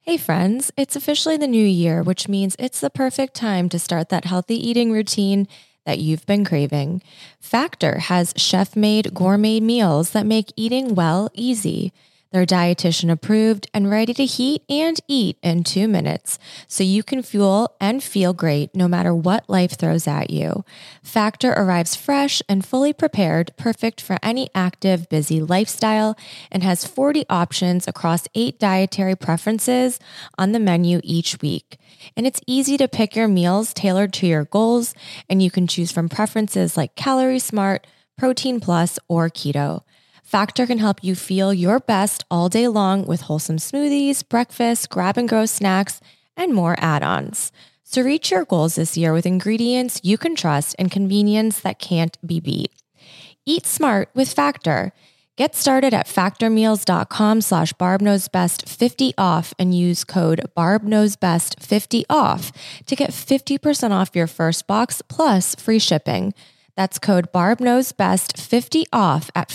Hey friends, it's officially the new year, which means it's the perfect time to start that healthy eating routine that you've been craving. Factor has chef-made gourmet meals that make eating well easy. They're dietitian approved and ready to heat and eat in 2 minutes, so you can fuel and feel great no matter what life throws at you. Factor arrives fresh and fully prepared, perfect for any active, busy lifestyle, and has 40 options across 8 dietary preferences on the menu each week. And it's easy to pick your meals tailored to your goals, and you can choose from preferences like Calorie Smart, Protein Plus, or Keto. Factor can help you feel your best all day long with wholesome smoothies, breakfast, grab-and-go snacks, and more add-ons. So reach your goals this year with ingredients you can trust and convenience that can't be beat. Eat smart with Factor. Get started at factormeals.com/BarbKnowsBest50 off and use code BarbKnowsBest50 off to get 50% off your first box plus free shipping. That's code BarbKnowsBest50 off at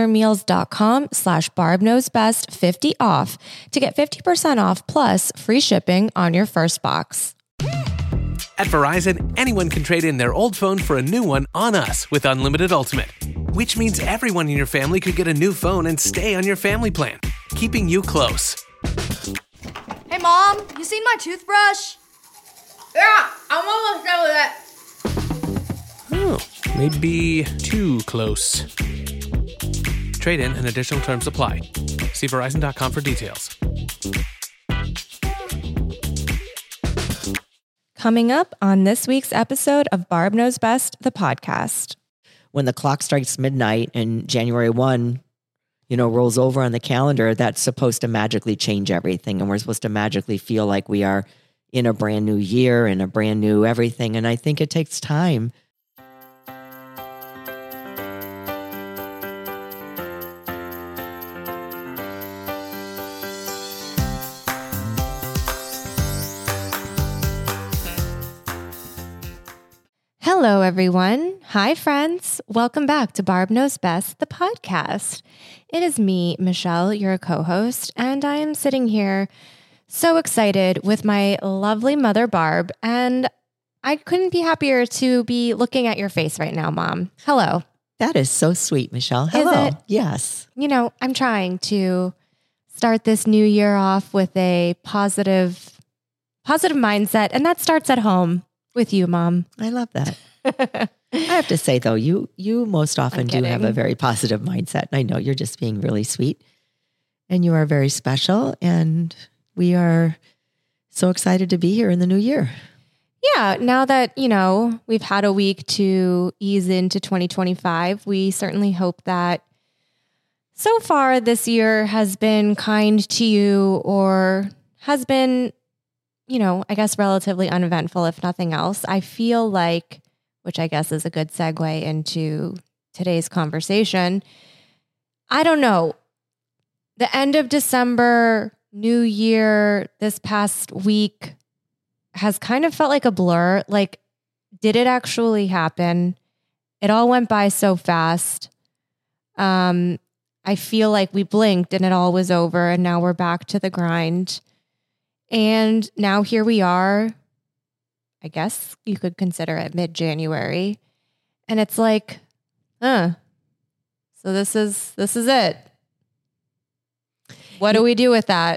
factormeals.com/BarbKnowsBest50 off to get 50% off plus free shipping on your first box. At Verizon, anyone can trade in their old phone for a new one on us with Unlimited Ultimate, which means everyone in your family could get a new phone and stay on your family plan, keeping you close. Hey, Mom, you seen my toothbrush? Yeah, I'm almost done with it. Oh, maybe too close. Trade-in and additional terms apply. See Verizon.com for details. Coming up on this week's episode of Barb Knows Best, the podcast. When the clock strikes midnight and January 1, rolls over on the calendar, that's supposed to magically change everything. And we're supposed to magically feel like we are in a brand new year and a brand new everything. And I think it takes time. Hello, everyone. Hi, friends. Welcome back to Barb Knows Best, the podcast. It is me, Michelle, your co-host, and I am sitting here so excited with my lovely mother, Barb, and I couldn't be happier to be looking at your face right now, Mom. Hello. That is so sweet, Michelle. Hello. Yes. I'm trying to start this new year off with a positive mindset, and that starts at home with you, Mom. I love that. I have to say, though, you most often do have a very positive mindset. And I know you're just being really sweet and you are very special. And we are so excited to be here in the new year. Yeah. Now that, we've had a week to ease into 2025, we certainly hope that so far this year has been kind to you or has been, I guess relatively uneventful, if nothing else. I feel like, which I guess is a good segue into today's conversation. I don't know. The end of December, New Year, this past week has kind of felt like a blur. Like, did it actually happen? It all went by so fast. I feel like we blinked and it all was over and now we're back to the grind. And now here we are. I guess you could consider it mid-January. And it's like, so this is it. What do we do with that?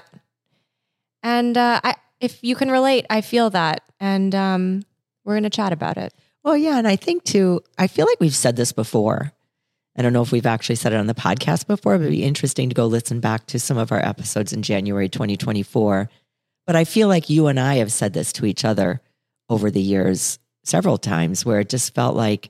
And if you can relate, I feel that. And we're going to chat about it. Well, yeah. And I think too, I feel like we've said this before. I don't know if we've actually said it on the podcast before, but it'd be interesting to go listen back to some of our episodes in January 2024. But I feel like you and I have said this to each other over the years several times where it just felt like,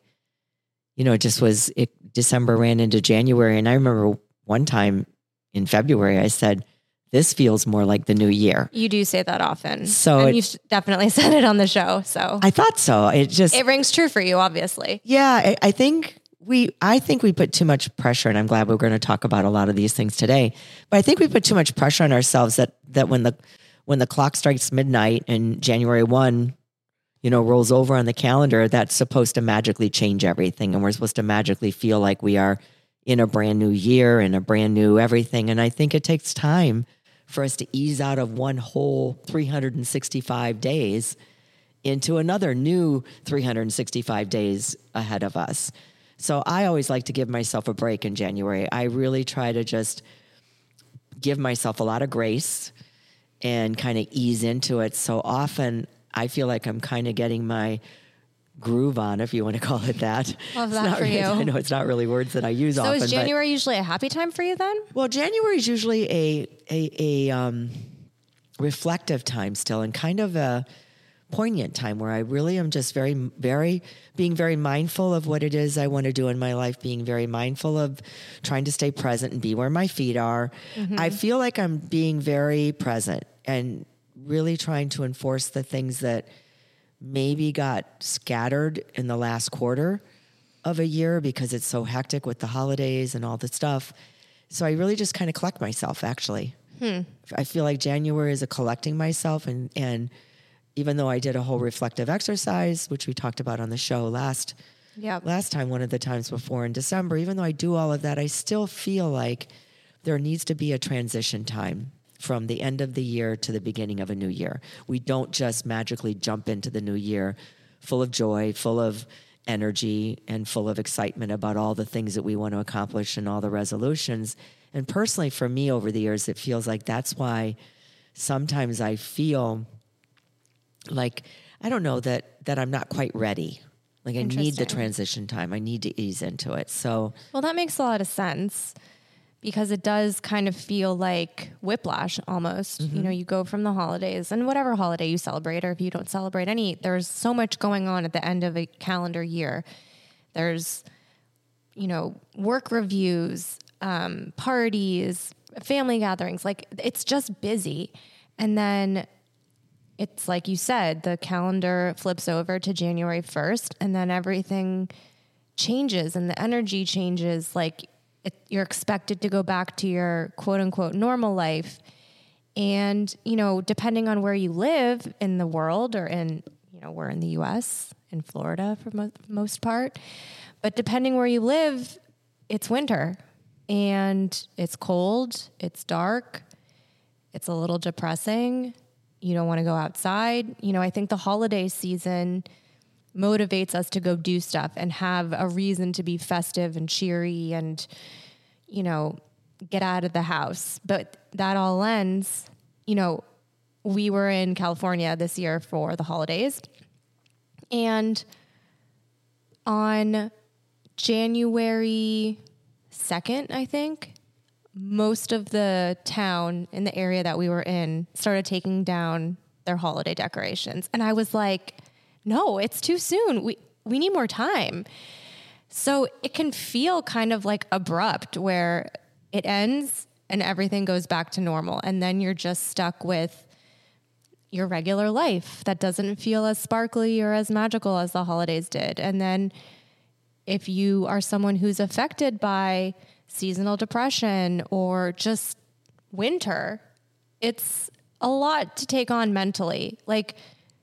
December ran into January. And I remember one time in February, I said, this feels more like the new year. You do say that often. And you've definitely said it on the show. So I thought so. It rings true for you, obviously. Yeah. I think we put too much pressure, and I'm glad we're going to talk about a lot of these things today. But I think we put too much pressure on ourselves that when the clock strikes midnight and January 1, rolls over on the calendar, that's supposed to magically change everything. And we're supposed to magically feel like we are in a brand new year and a brand new everything. And I think it takes time for us to ease out of one whole 365 days into another new 365 days ahead of us. So I always like to give myself a break in January. I really try to just give myself a lot of grace and kind of ease into it. So often I feel like I'm kind of getting my groove on, if you want to call it that. Love that for you. I know it's not really words that I use often. So is January usually a happy time for you then? Well, January is usually a reflective time still, and kind of a poignant time where I really am just being very mindful of what it is I want to do in my life, being very mindful of trying to stay present and be where my feet are. I feel like I'm being very present and really trying to enforce the things that maybe got scattered in the last quarter of a year because it's so hectic with the holidays and all the stuff. So I really just kind of collect myself, actually. I feel like January is a collecting myself, and even though I did a whole reflective exercise, which we talked about on the show last time, one of the times before in December, even though I do all of that, I still feel like there needs to be a transition time from the end of the year to the beginning of a new year. We don't just magically jump into the new year full of joy, full of energy, and full of excitement about all the things that we want to accomplish and all the resolutions. And personally, for me over the years, it feels like that's why sometimes I feel like, I don't know, that I'm not quite ready. Like I need the transition time. I need to ease into it. So, well, that makes a lot of sense because it does kind of feel like whiplash almost. You know, you go from the holidays and whatever holiday you celebrate, or if you don't celebrate any, there's so much going on at the end of a calendar year. There's, work reviews, parties, family gatherings, like it's just busy. And then it's like you said, the calendar flips over to January 1st and then everything changes and the energy changes. Like you're expected to go back to your quote unquote normal life. And, depending on where you live in the world or we're in the US, in Florida for most part, but depending where you live, it's winter and it's cold, it's dark, it's a little depressing. You don't want to go outside. I think the holiday season motivates us to go do stuff and have a reason to be festive and cheery and, get out of the house. But that all ends, we were in California this year for the holidays. And on January 2nd, I think, most of the town in the area that we were in started taking down their holiday decorations. And I was like, no, it's too soon. We need more time. So it can feel kind of like abrupt where it ends and everything goes back to normal. And then you're just stuck with your regular life that doesn't feel as sparkly or as magical as the holidays did. And then if you are someone who's affected by seasonal depression or just winter, it's a lot to take on mentally. Like,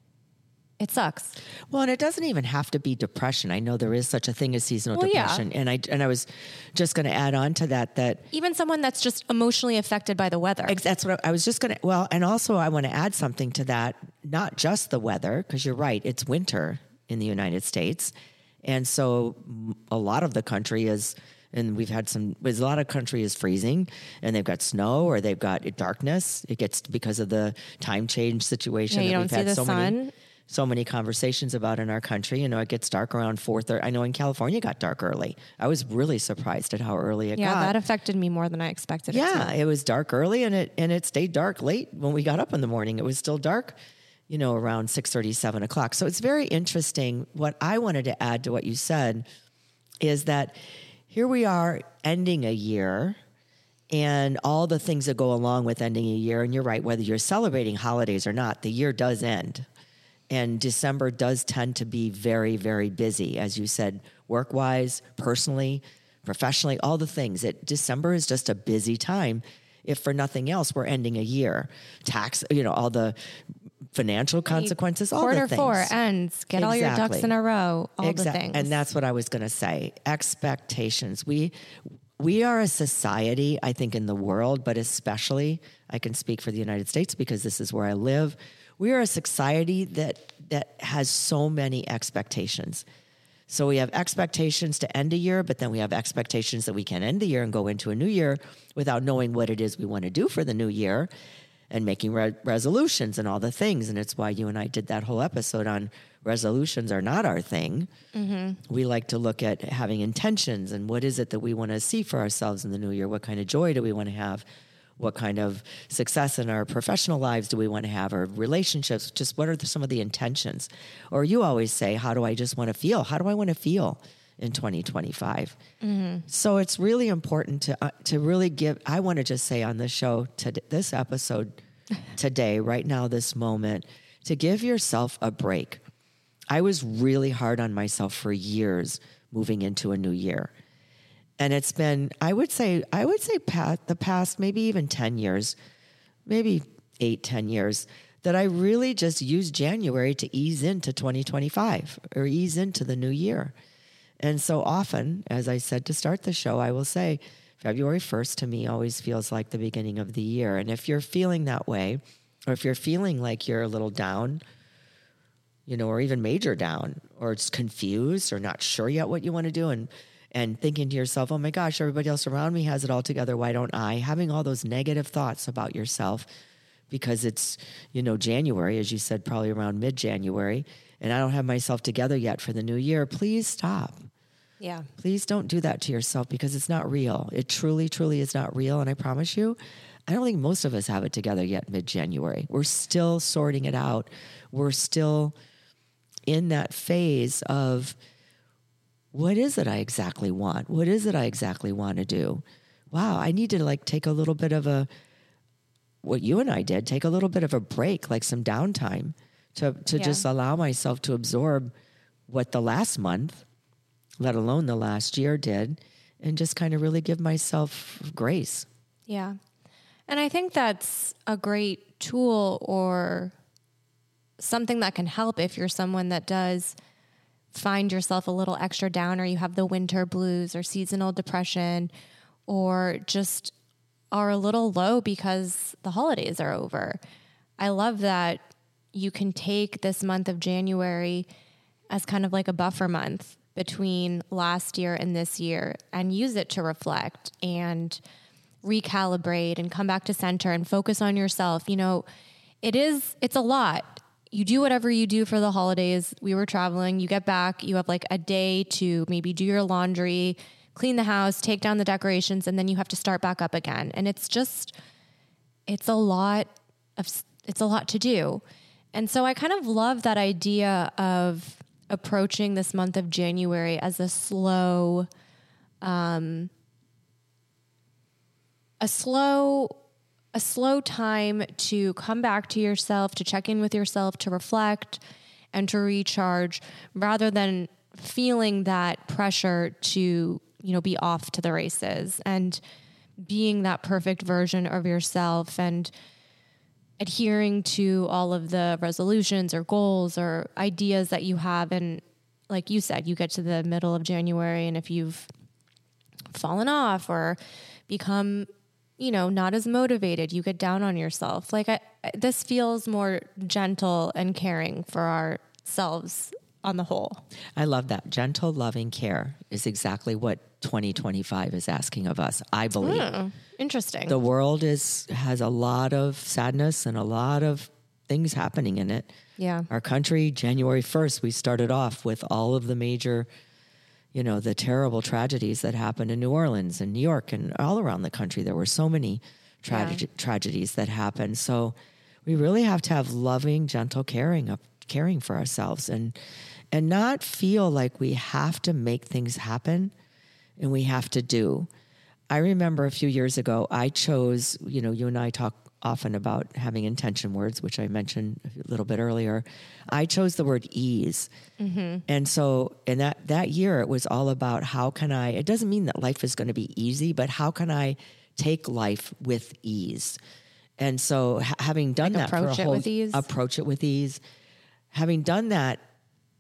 it sucks. Well, and it doesn't even have to be depression. I know there is such a thing as seasonal depression. Yeah. And I was just going to add on to that even someone that's just emotionally affected by the weather. That's what I was just going to, well, and also I want to add something to that, not just the weather, because you're right, it's winter in the United States. And so a lot of the country is, and we've had a lot of country is freezing and they've got snow or they've got darkness. It gets because of the time change situation that we've had sun. So many conversations about in our country. It gets dark around 4:30. I know in California it got dark early. I was really surprised at how early it got. Yeah, that affected me more than I expected. It was dark early and it stayed dark late when we got up in the morning. It was still dark, around 6:30, 7 o'clock. So it's very interesting. What I wanted to add to what you said is that here we are ending a year and all the things that go along with ending a year. And you're right, whether you're celebrating holidays or not, the year does end. And December does tend to be very, very busy, as you said, work-wise, personally, professionally, all the things. December is just a busy time. If for nothing else, we're ending a year. Tax, all the financial consequences, all the things. Quarter 4 ends. Get all your ducks in a row, all the things. And that's what I was going to say. Expectations. we are a society, I think, in the world, but especially I can speak for the United States because this is where I live. We are a society that has so many expectations. So we have expectations to end a year, but then we have expectations that we can end the year and go into a new year without knowing what it is we want to do for the new year and making resolutions and all the things. And it's why you and I did that whole episode on resolutions are not our thing. Mm-hmm. We like to look at having intentions and what is it that we want to see for ourselves in the new year? What kind of joy do we want to have? What kind of success in our professional lives do we want to have, or relationships? Just what are some of the intentions? Or you always say, how do I just want to feel? How do I want to feel in 2025? Mm-hmm. So it's really important to really give, I want to just say on this show, this episode today, right now, this moment, to give yourself a break. I was really hard on myself for years moving into a new year. And it's been, I would say the past maybe even 10 years, maybe 8-10 years, that I really just used January to ease into 2025 or ease into the new year. And so often, as I said to start the show, I will say February 1st to me always feels like the beginning of the year. And if you're feeling that way, or if you're feeling like you're a little down, or even major down, or it's confused or not sure yet what you want to do, and thinking to yourself, oh my gosh, everybody else around me has it all together. Why don't I? Having all those negative thoughts about yourself because it's, January, as you said, probably around mid-January, and I don't have myself together yet for the new year. Please stop. Yeah. Please don't do that to yourself because it's not real. It truly, truly is not real. And I promise you, I don't think most of us have it together yet mid-January. We're still sorting it out. We're still in that phase of, what is it I exactly want? What is it I exactly want to do? Wow, I need to take a little bit of what you and I did, take a little bit of a break, like some downtime to just allow myself to absorb what the last month, let alone the last year did, and just kind of really give myself grace. Yeah. And I think that's a great tool or something that can help if you're someone that does find yourself a little extra down, or you have the winter blues or seasonal depression, or just are a little low because the holidays are over. I love that you can take this month of January as kind of like a buffer month between last year and this year and use it to reflect and recalibrate and come back to center and focus on yourself. It's a lot. You do whatever you do for the holidays. We were traveling, you get back, you have a day to maybe do your laundry, clean the house, take down the decorations, and then you have to start back up again. And it's a lot to do. And so I kind of love that idea of approaching this month of January as a slow time to come back to yourself, to check in with yourself, to reflect and to recharge, rather than feeling that pressure to, be off to the races and being that perfect version of yourself and adhering to all of the resolutions or goals or ideas that you have. And like you said, you get to the middle of January, and if you've fallen off or become not as motivated, you get down on yourself. This feels more gentle and caring for ourselves on the whole. I love that. Gentle, loving care is exactly what 2025 is asking of us, I believe. Interesting. The world has a lot of sadness and a lot of things happening in it. Yeah. Our country, January 1st, we started off with all of the major the terrible tragedies that happened in New Orleans and New York and all around the country. There were so many tragedies that happened. So we really have to have loving, gentle caring for ourselves and not feel like we have to make things happen and we have to do. I remember a few years ago, I chose, you and I talk often about having intention words, which I mentioned a little bit earlier. I chose the word ease. Mm-hmm. And so in that year, it was all about how can it doesn't mean that life is going to be easy, but how can I take life with ease? And so having done that approach it with ease. Having done that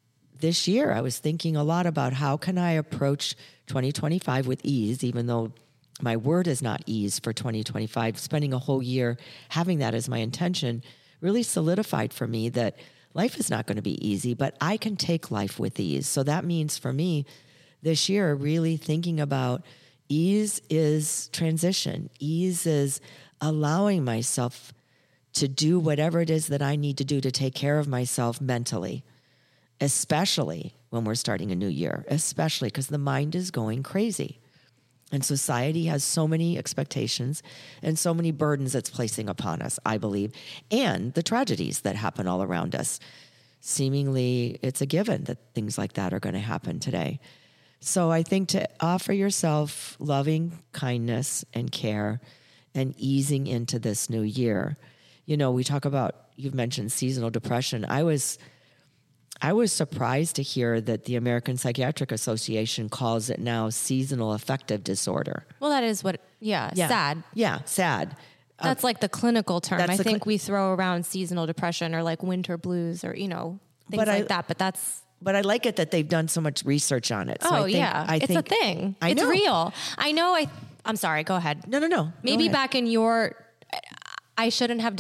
this year, I was thinking a lot about how can I approach 2025 with ease, even though my word is not ease for 2025. Spending a whole year having that as my intention really solidified for me that life is not going to be easy, but I can take life with ease. So that means for me this year, really thinking about ease is transition. Ease is allowing myself to do whatever it is that I need to do to take care of myself mentally, especially when we're starting a new year, especially because the mind is going crazy. And society has so many expectations and so many burdens it's placing upon us, I believe, and the tragedies that happen all around us. Seemingly, it's a given that things like that are going to happen today. So I think to offer yourself loving kindness and care and easing into this new year. You know, we talk about, you've mentioned seasonal depression. I was surprised to hear that the American Psychiatric Association calls it now seasonal affective disorder. Well, that is what, sad. Yeah, sad. That's like the clinical term. I think we throw around seasonal depression or like winter blues or, things like that. But I like it that they've done so much research on it. So I think it's a thing. I know. It's real. I know. I'm sorry. Go ahead. No. Maybe back in I shouldn't have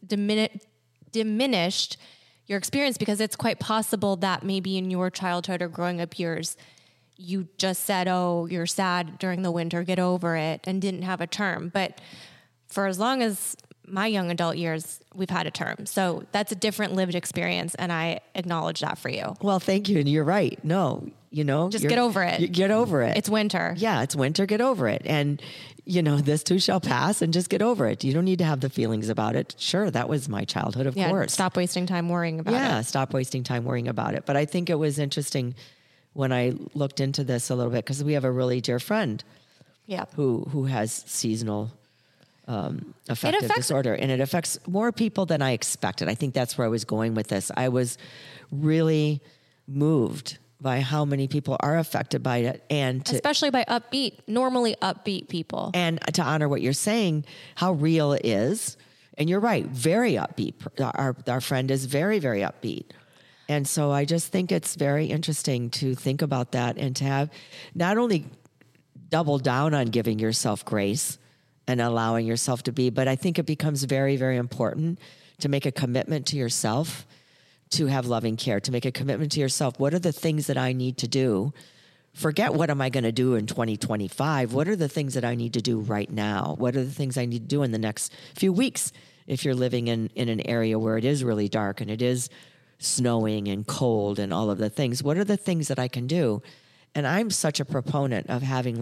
diminished your experience, because it's quite possible that maybe in your childhood or growing up years, you just said, oh, you're sad during the winter, get over it, and didn't have a term. But for as long as my young adult years, we've had a term. So that's a different lived experience. And I acknowledge that for you. Well, thank you. And you're right. No, just get over it. Get over it. It's winter. Yeah, it's winter. Get over it. And, this too shall pass, and just get over it. You don't need to have the feelings about it. Sure, that was my childhood, of course. Stop wasting time worrying about it. Yeah, stop wasting time worrying about it. But I think it was interesting when I looked into this a little bit, because we have a really dear friend who has seasonal affective disorder, and it affects more people than I expected. I think that's where I was going with this. I was really moved by how many people are affected by it, and especially by normally upbeat people. And to honor what you're saying, how real it is. And you're right, very upbeat. Our friend is very, very upbeat. And so I just think it's very interesting to think about that, and to have not only double down on giving yourself grace and allowing yourself to be, but I think it becomes very, very important to make a commitment to yourself to have loving care, to make a commitment to yourself. What are the things that I need to do? Forget what am I going to do in 2025? What are the things that I need to do right now? What are the things I need to do in the next few weeks? If you're living in an area where it is really dark and it is snowing and cold and all of the things, what are the things that I can do? And I'm such a proponent of having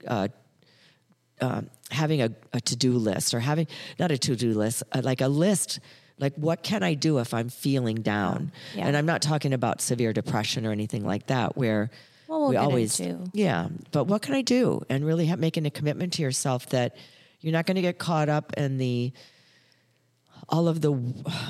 having a to-do list, or having, not a to-do list, like a list. Like, what can I do if I'm feeling down? Yeah. And I'm not talking about severe depression or anything like that, where we'll we get always, into. Yeah. But what can I do? And really making a commitment to yourself that you're not going to get caught up in all of the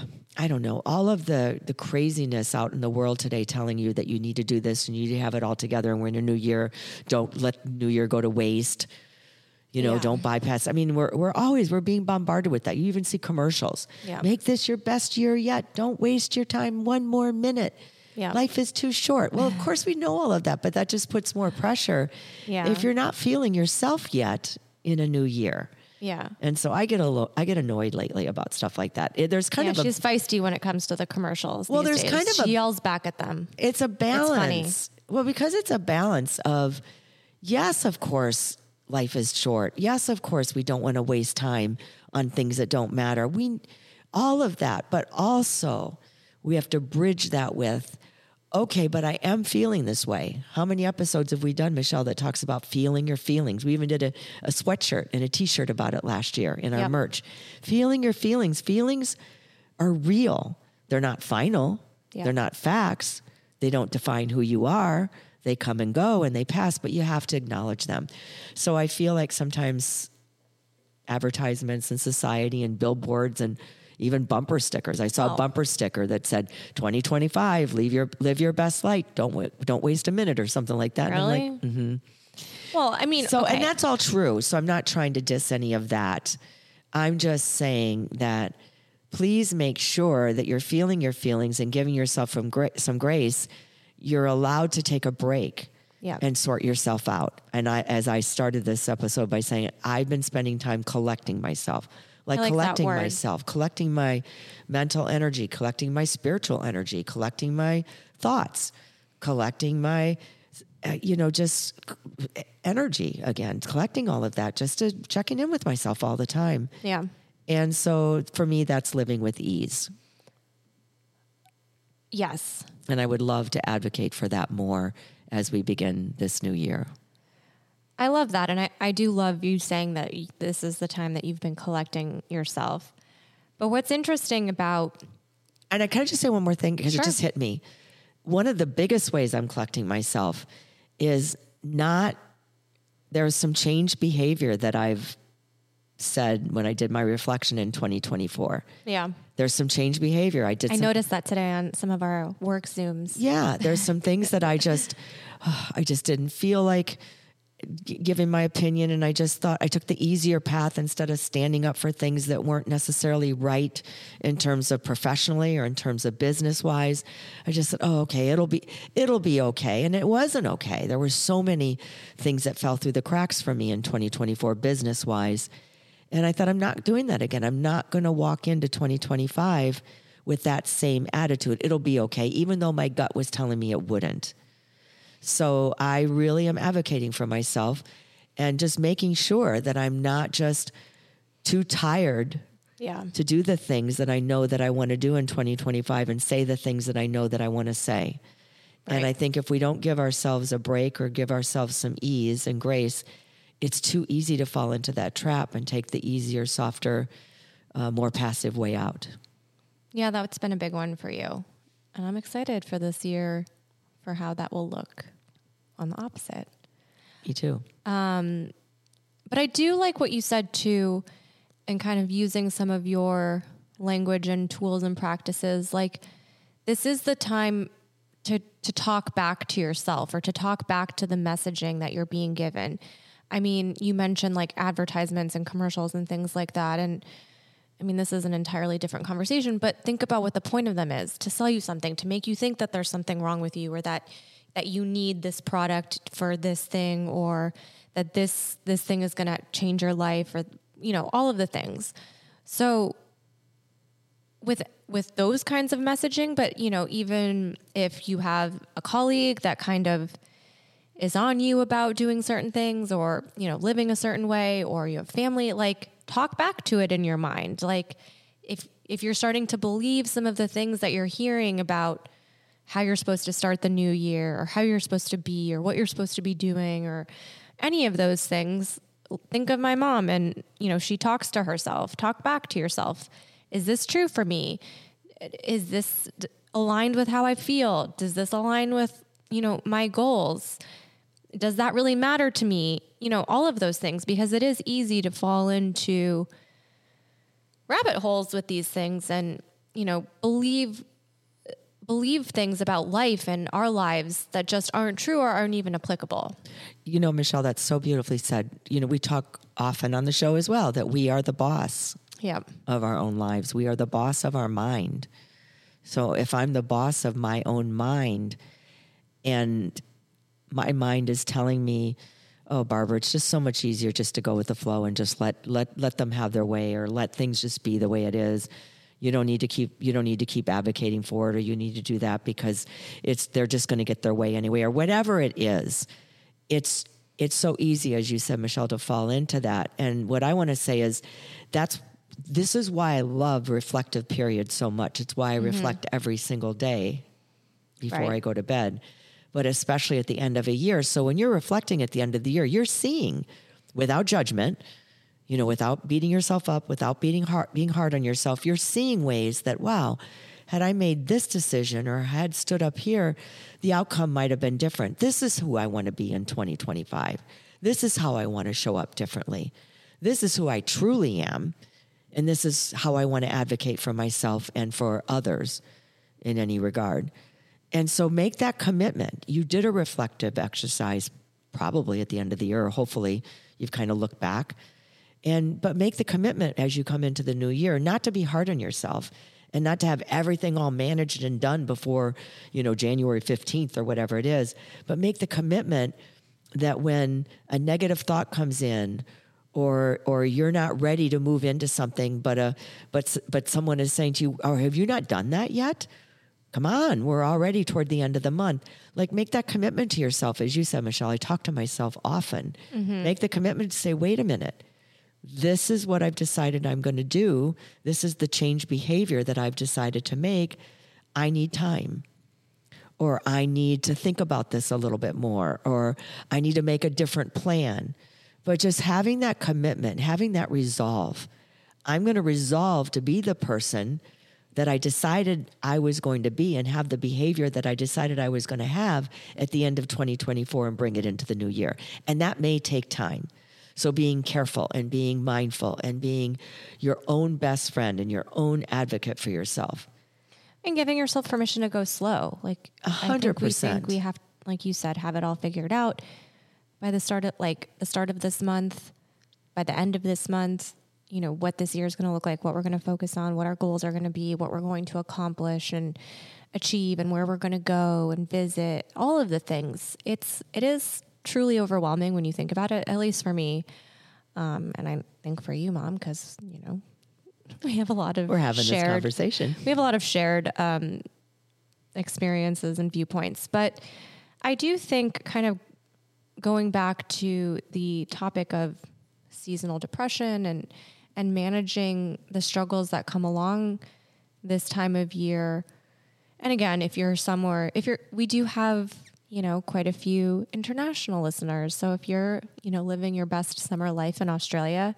craziness out in the world today, telling you that you need to do this and you need to have it all together, and we're in a new year. Don't let New Year go to waste. Don't bypass. I mean, we're being bombarded with that. You even see commercials. Yeah. Make this your best year yet. Don't waste your time one more minute. Yeah. Life is too short. Well, of course we know all of that, but that just puts more pressure. Yeah. If you're not feeling yourself yet in a new year. Yeah. And so I get annoyed lately about stuff like that. There's kind of she's feisty when it comes to the commercials. Well, these there's days. kind of she yells back at them. It's a balance. It's funny. Well, because it's a balance of, yes, of course, life is short. Yes, of course, we don't want to waste time on things that don't matter. All of that, but also we have to bridge that with, okay, but I am feeling this way. How many episodes have we done, Michelle, that talks about feeling your feelings? We even did a sweatshirt and a t-shirt about it last year in our merch. Feeling your feelings. Feelings are real. They're not final. Yep. They're not facts. They don't define who you are. They come and go and they pass, but you have to acknowledge them. So I feel like sometimes advertisements in society and billboards and even bumper stickers. I saw a bumper sticker that said 2025, live your best life. Don't waste a minute or something like that. Really? And I'm like, Well, I mean, and that's all true. So I'm not trying to diss any of that. I'm just saying that please make sure that you're feeling your feelings and giving yourself some grace. You're allowed to take a break. Yeah. and sort yourself out. And as I started this episode by saying, I've been spending time collecting myself, I like that collecting word. myself, collecting my mental energy, collecting my spiritual energy, collecting my thoughts, collecting my, just energy again, collecting all of that, just to checking in with myself all the time. Yeah. And so for me, that's living with ease. Yes. And I would love to advocate for that more as we begin this new year. I love that. And I do love you saying that this is the time that you've been collecting yourself. But what's interesting about... And I kind of just say one more thing because Sure. it just hit me. One of the biggest ways I'm collecting myself is there's some changed behavior that I've said when I did my reflection in 2024. Yeah. There's some changed behavior. I noticed that today on some of our work Zooms. Yeah, there's some things that I just didn't feel like giving my opinion, and I just thought I took the easier path instead of standing up for things that weren't necessarily right in terms of professionally or in terms of business wise. I just said, "Oh, okay, it'll be okay," and it wasn't okay. There were so many things that fell through the cracks for me in 2024 business wise, and I thought I'm not doing that again. I'm not going to walk into 2025 with that same attitude. It'll be okay, even though my gut was telling me it wouldn't. So I really am advocating for myself and just making sure that I'm not just too tired to do the things that I know that I want to do in 2025 and say the things that I know that I want to say. Right. And I think if we don't give ourselves a break or give ourselves some ease and grace, it's too easy to fall into that trap and take the easier, softer, more passive way out. Yeah, that's been a big one for you. And I'm excited for this year for how that will look on the opposite. Me too. But I do like what you said too, and kind of using some of your language and tools and practices. Like, this is the time to talk back to yourself or to talk back to the messaging that you're being given. I mean, you mentioned like advertisements and commercials and things like that. And I mean, this is an entirely different conversation, but think about what the point of them is: to sell you something, to make you think that there's something wrong with you, or that you need this product for this thing, or that this thing is going to change your life, or, all of the things. So with those kinds of messaging, but, even if you have a colleague that kind of is on you about doing certain things, or, living a certain way, or you have family, like, talk back to it in your mind. Like, if you're starting to believe some of the things that you're hearing about how you're supposed to start the new year, or how you're supposed to be, or what you're supposed to be doing, or any of those things, think of my mom, and, she talks to herself. Talk back to yourself. Is this true for me? Is this aligned with how I feel? Does this align with, my goals? Does that really matter to me? All of those things, because it is easy to fall into rabbit holes with these things and, believe things about life and our lives that just aren't true or aren't even applicable. Michelle, that's so beautifully said. We talk often on the show as well that we are the boss of our own lives. We are the boss of our mind. So if I'm the boss of my own mind, and my mind is telling me, "Oh, Barbara, it's just so much easier just to go with the flow and just let them have their way, or let things just be the way it is. You don't need to keep advocating for it, or you need to do that because they're just going to get their way anyway," or whatever it is. It's so easy, as you said, Michelle, to fall into that. And what I want to say is this is why I love reflective periods so much. It's why I reflect every single day before I go to bed, but especially at the end of a year. So when you're reflecting at the end of the year, you're seeing without judgment, without beating yourself up, without being hard on yourself, you're seeing ways that, wow, had I made this decision or had stood up here, the outcome might have been different. This is who I want to be in 2025. This is how I want to show up differently. This is who I truly am. And this is how I want to advocate for myself and for others in any regard. And so make that commitment. You did a reflective exercise probably at the end of the year, or hopefully you've kind of looked back. But make the commitment as you come into the new year, not to be hard on yourself and not to have everything all managed and done before, January 15th or whatever it is, but make the commitment that when a negative thought comes in, or you're not ready to move into something, but someone is saying to you, "Oh, have you not done that yet? Come on, we're already toward the end of the month." Like, make that commitment to yourself. As you said, Michelle, I talk to myself often. Make the commitment to say, wait a minute, this is what I've decided I'm going to do. This is the change behavior that I've decided to make. I need time. Or I need to think about this a little bit more. Or I need to make a different plan. But just having that commitment, having that resolve, I'm going to resolve to be the person that I decided I was going to be and have the behavior that I decided I was going to have at the end of 2024 and bring it into the new year. And that may take time. So being careful and being mindful and being your own best friend and your own advocate for yourself. And giving yourself permission to go slow. Like 100%. We think we have, like you said, have it all figured out by the start of this month, by the end of this month, what this year is going to look like, what we're going to focus on, what our goals are going to be, what we're going to accomplish and achieve, and where we're going to go and visit, all of the things. It is truly overwhelming when you think about it, at least for me. And I think for you, Mom, because, we have a lot of We're having this conversation. We have a lot of shared experiences and viewpoints. But I do think, kind of going back to the topic of seasonal depression and managing the struggles that come along this time of year. And again, we do have, quite a few international listeners. So if you're, living your best summer life in Australia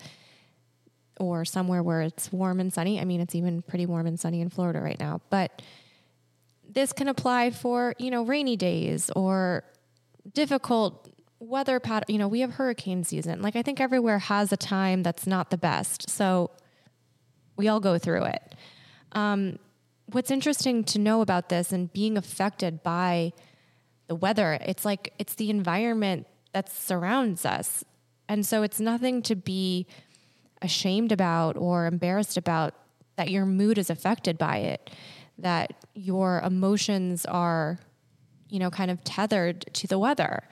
or somewhere where it's warm and sunny, I mean, it's even pretty warm and sunny in Florida right now, but this can apply for, rainy days or difficult weather pattern. We have hurricane season. Like, I think everywhere has a time that's not the best. So we all go through it. What's interesting to know about this and being affected by the weather, it's the environment that surrounds us. And so it's nothing to be ashamed about or embarrassed about that your mood is affected by it, that your emotions are, kind of tethered to the weather.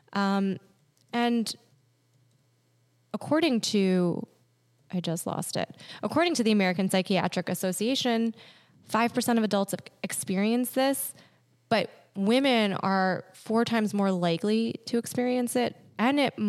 And according to the American Psychiatric Association, 5% of adults experience this, but women are 4 times more likely to experience it. And it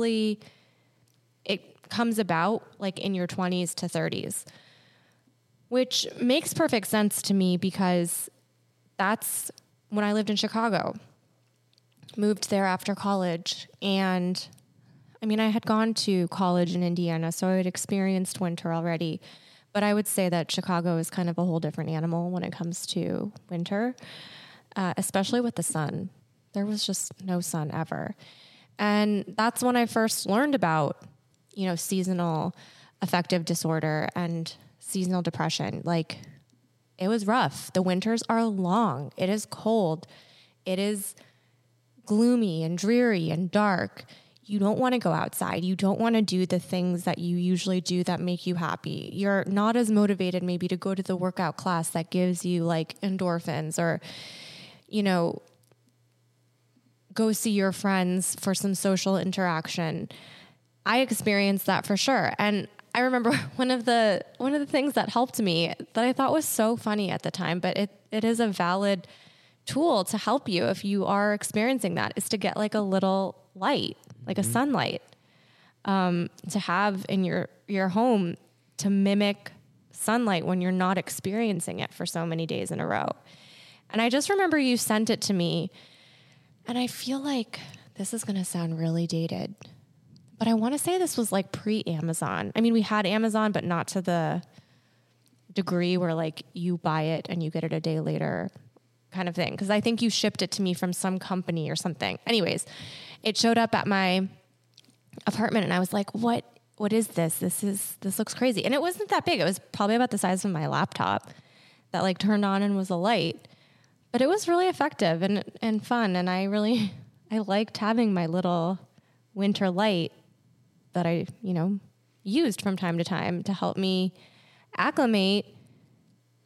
comes about like in your 20s to 30s, which makes perfect sense to me because that's when I lived in Chicago. Moved there after college, and I had gone to college in Indiana, so I had experienced winter already, but I would say that Chicago is kind of a whole different animal when it comes to winter, especially with the sun. There was just no sun ever. And that's when I first learned about, seasonal affective disorder and seasonal depression. Like, it was rough. The winters are long. It is cold. It is gloomy and dreary and dark. You don't want to go outside. You don't want to do the things that you usually do that make you happy. You're not as motivated maybe to go to the workout class that gives you like endorphins, or, go see your friends for some social interaction. I experienced that for sure. And I remember one of the things that helped me that I thought was so funny at the time, but it is a valid tool to help you if you are experiencing that, is to get like a little light, like a sunlight, to have in your home to mimic sunlight when you're not experiencing it for so many days in a row. And I just remember you sent it to me, and I feel like this is going to sound really dated, but I want to say this was like pre-Amazon. We had Amazon, but not to the degree where like you buy it and you get it a day later kind of thing. Because I think you shipped it to me from some company or something. Anyways, it showed up at my apartment, and I was like, what is this? This looks crazy. And it wasn't that big. It was probably about the size of my laptop that like turned on and was a light. But it was really effective and fun. And I liked having my little winter light that I, used from time to time to help me acclimate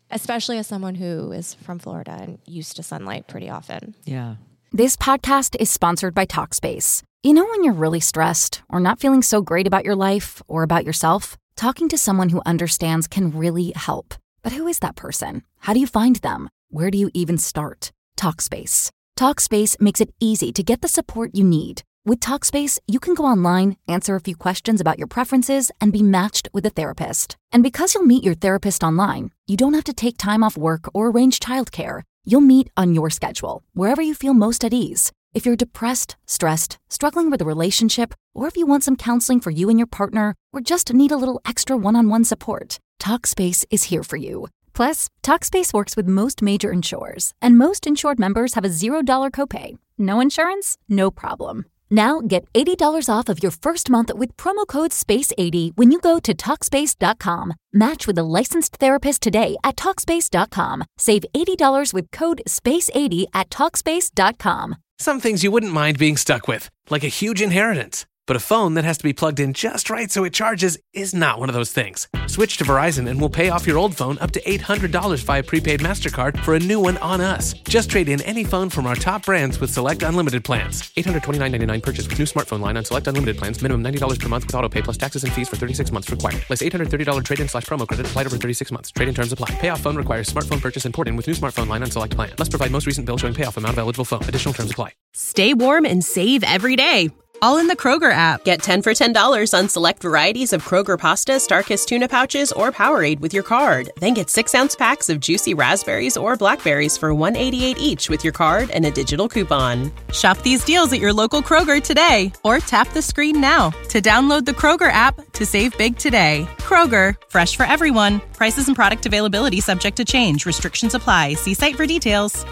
especially as someone who is from Florida and used to sunlight pretty often. Yeah. This podcast is sponsored by Talkspace. You know when you're really stressed or not feeling so great about your life or about yourself? Talking to someone who understands can really help. But who is that person? How do you find them? Where do you even start? Talkspace. Talkspace makes it easy to get the support you need. With Talkspace, you can go online, answer a few questions about your preferences, and be matched with a therapist. And because you'll meet your therapist online, you don't have to take time off work or arrange childcare. You'll meet on your schedule, wherever you feel most at ease. If you're depressed, stressed, struggling with a relationship, or if you want some counseling for you and your partner, or just need a little extra one-on-one support, Talkspace is here for you. Plus, Talkspace works with most major insurers, and most insured members have a $0 copay. No insurance? No problem. Now get $80 off of your first month with promo code SPACE80 when you go to Talkspace.com. Match with a licensed therapist today at Talkspace.com. Save $80 with code SPACE80 at Talkspace.com. Some things you wouldn't mind being stuck with, like a huge inheritance. But a phone that has to be plugged in just right so it charges is not one of those things. Switch to Verizon and we'll pay off your old phone up to $800 via prepaid MasterCard for a new one on us. Just trade in any phone from our top brands with select unlimited plans. $829.99 purchase with new smartphone line on select unlimited plans. Minimum $90 per month with autopay plus taxes and fees for 36 months required. Less $830 trade-in/promo credit applied over 36 months. Trade-in terms apply. Payoff phone requires smartphone purchase and port-in with new smartphone line on select plan. Must provide most recent bill showing payoff amount of eligible phone. Additional terms apply. Stay warm and save every day. All in the Kroger app. Get 10 for $10 on select varieties of Kroger pasta, Starkist tuna pouches, or Powerade with your card. Then get 6-ounce packs of juicy raspberries or blackberries for $1.88 each with your card and a digital coupon. Shop these deals at your local Kroger today, or tap the screen now to download the Kroger app to save big today. Kroger, fresh for everyone. Prices and product availability subject to change. Restrictions apply. See site for details.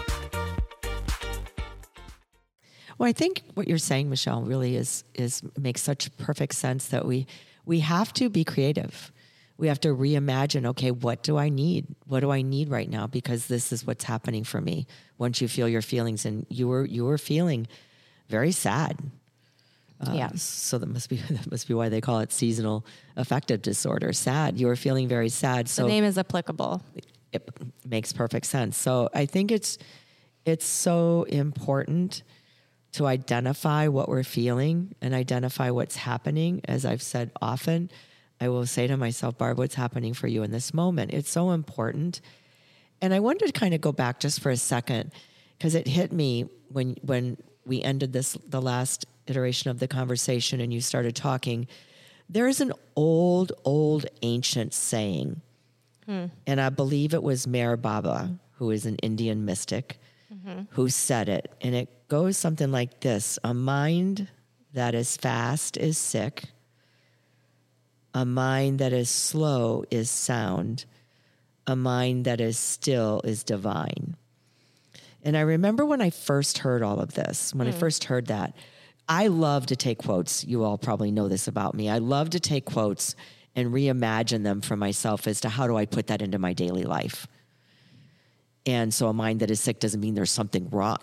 Well, I think what you're saying, Michelle, really is makes such perfect sense that we have to be creative. We have to reimagine, okay, what do I need? What do I need right now? Because this is what's happening for me. Once you feel your feelings, and you were feeling very sad. Yeah. So that must be why they call it seasonal affective disorder. Sad. You were feeling very sad. So the name is applicable. It makes perfect sense. So I think it's so important to identify what we're feeling and identify what's happening. As I've said often, I will say to myself, Barb, what's happening for you in this moment? It's so important. And I wanted to kind of go back just for a second, because it hit me when we ended the last iteration of the conversation and you started talking. There's an old ancient saying, and I believe it was Meher Baba, who is an Indian mystic, who said it. And it goes something like this: a mind that is fast is sick. A mind that is slow is sound. A mind that is still is divine. And I remember when I first heard all of this, when I first heard that, I love to take quotes. You all probably know this about me. I love to take quotes and reimagine them for myself as to how do I put that into my daily life. And so a mind that is sick doesn't mean there's something wrong,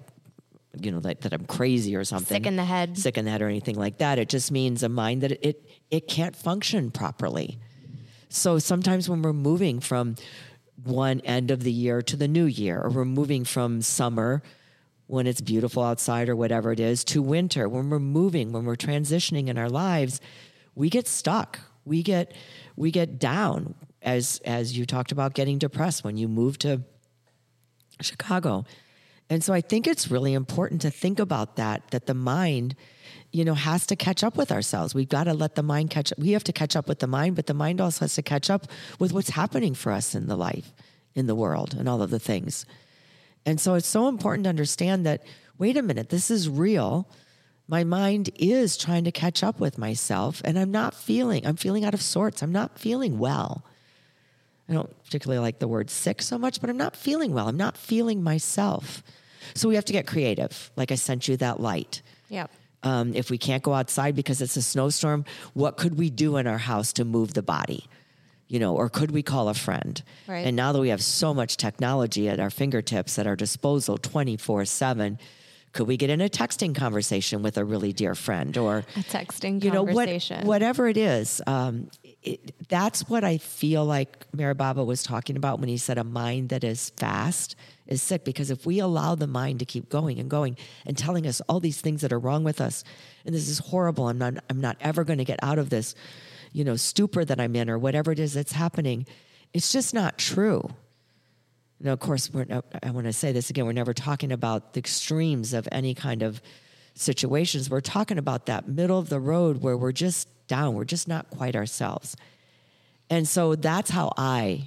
that I'm crazy or something. Sick in the head or anything like that. It just means a mind that it can't function properly. So sometimes when we're moving from one end of the year to the new year, or we're moving from summer when it's beautiful outside or whatever it is to winter, when we're transitioning in our lives, we get stuck. We get down, as you talked about getting depressed when you move to Chicago. And so I think it's really important to think about that the mind, has to catch up with ourselves. We've got to let the mind catch up. We have to catch up with the mind, but the mind also has to catch up with what's happening for us in the life, in the world, and all of the things. And so it's so important to understand that, wait a minute, this is real. My mind is trying to catch up with myself, and I'm feeling out of sorts. I'm not feeling well. I don't particularly like the word sick so much, but I'm not feeling well. I'm not feeling myself. So we have to get creative. Like I sent you that light. Yep. If we can't go outside because it's a snowstorm, what could we do in our house to move the body? Or could we call a friend? Right. And now that we have so much technology at our fingertips, at our disposal 24/7, could we get in a texting conversation with a really dear friend, or a texting conversation? Whatever it is. that's what I feel like Mary Baba was talking about when he said a mind that is fast is sick. Because if we allow the mind to keep going and going and telling us all these things that are wrong with us, and this is horrible, I'm not ever going to get out of this, stupor that I'm in, or whatever it is that's happening, it's just not true. Now, of course, I want to say this again, we're never talking about the extremes of any kind of situations. We're talking about that middle of the road where we're just down. We're just not quite ourselves. And so that's how I,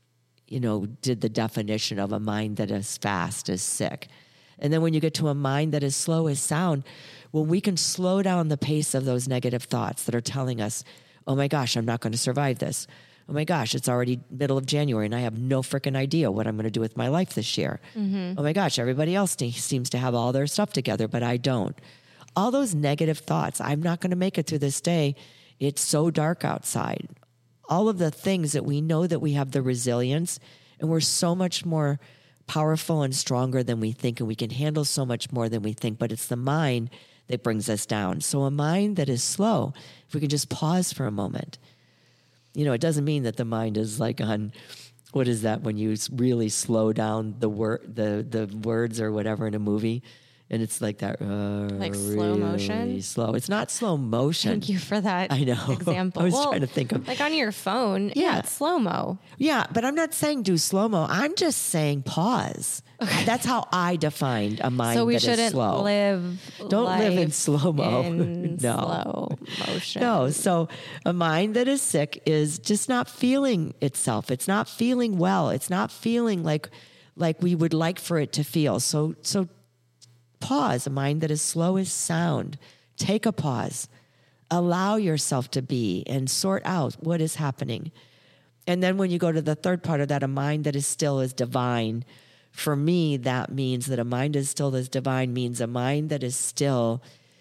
did the definition of a mind that is fast is sick. And then when you get to a mind that is slow is sound, when we can slow down the pace of those negative thoughts that are telling us, oh my gosh, I'm not going to survive this. Oh my gosh, it's already middle of January and I have no freaking idea what I'm going to do with my life this year. Mm-hmm. Oh my gosh, everybody else seems to have all their stuff together, but I don't. All those negative thoughts, I'm not going to make it through this day. It's so dark outside. All of the things that we know that we have the resilience and we're so much more powerful and stronger than we think, and we can handle so much more than we think, but it's the mind that brings us down. So a mind that is slow, if we can just pause for a moment, it doesn't mean that the mind is like on, what is that when you really slow down the words or whatever in a movie, and it's like that, like slow motion. Slow. It's not slow motion. Thank you for that. I know. Example. I was trying to think of like on your phone. Yeah, it's slow mo. Yeah, but I'm not saying do slow mo. I'm just saying pause. Okay. That's how I defined a mind. So we that shouldn't is slow. Don't live in slow mo. No, slow motion. No. So a mind that is sick is just not feeling itself. It's not feeling well. It's not feeling like we would like for it to feel. So pause. A mind that is slow is sound. Take a pause. Allow yourself to be and sort out what is happening. And then when you go to the third part of that, a mind that is still is divine. For me, that means that a mind is still is divine means a mind that is still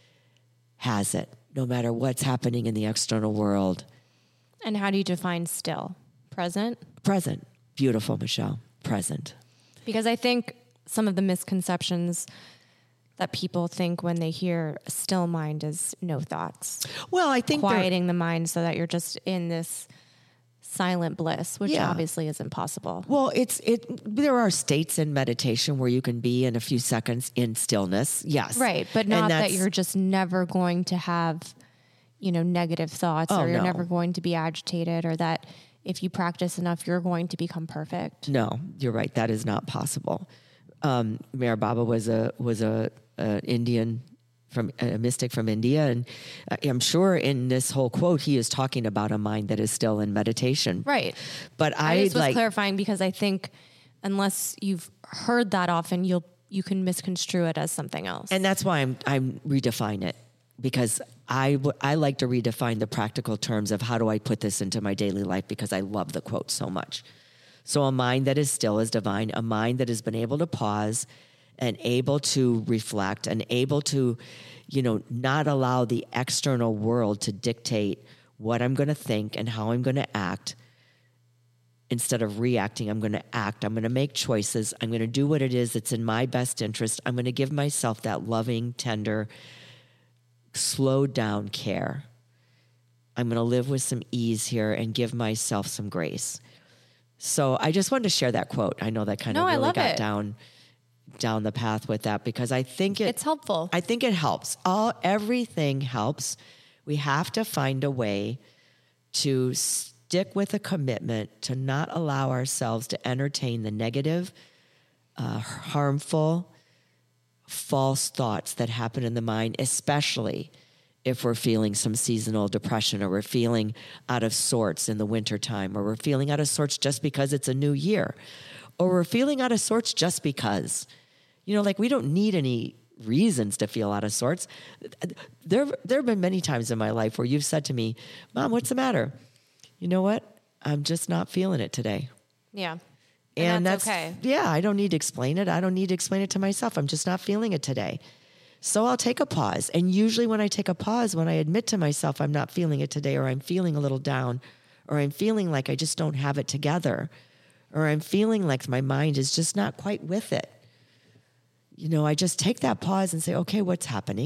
has it, no matter what's happening in the external world. And how do you define still? Present? Present. Beautiful, Michelle. Present. Because I think some of the misconceptions that people think when they hear still mind is no thoughts. Well, I think quieting the mind so that you're just in this silent bliss, which obviously isn't possible. Well, there are states in meditation where you can be in a few seconds in stillness. Yes. Right. But not that you're just never going to have, negative thoughts or you're never going to be agitated, or that if you practice enough, you're going to become perfect. No, you're right. That is not possible. Meher Baba was a Indian, a mystic from India, and I'm sure in this whole quote he is talking about a mind that is still in meditation. Right. But I just was clarifying because I think unless you've heard that often, you can misconstrue it as something else. And that's why I'm redefine it, because I like to redefine the practical terms of how do I put this into my daily life, because I love the quote so much. So a mind that is still is divine, a mind that has been able to pause and able to reflect and able to, not allow the external world to dictate what I'm going to think and how I'm going to act. Instead of reacting, I'm going to act. I'm going to make choices. I'm going to do what it is that's in my best interest. I'm going to give myself that loving, tender, slowed down care. I'm going to live with some ease here and give myself some grace. So I just wanted to share that quote. I know that kind of really got down the path with that, because I think it's helpful. I think it helps. Everything helps. We have to find a way to stick with a commitment to not allow ourselves to entertain the negative, harmful, false thoughts that happen in the mind, especially if we're feeling some seasonal depression, or we're feeling out of sorts in the wintertime, or we're feeling out of sorts just because it's a new year, or we're feeling out of sorts just because. We don't need any reasons to feel out of sorts. There have been many times in my life where you've said to me, Mom, what's the matter? You know what? I'm just not feeling it today. Yeah. And that's okay. Yeah, I don't need to explain it. I don't need to explain it to myself. I'm just not feeling it today. So I'll take a pause. And usually when I take a pause, when I admit to myself I'm not feeling it today, or I'm feeling a little down, or I'm feeling like I just don't have it together, or I'm feeling like my mind is just not quite with it, I just take that pause and say, okay, what's happening?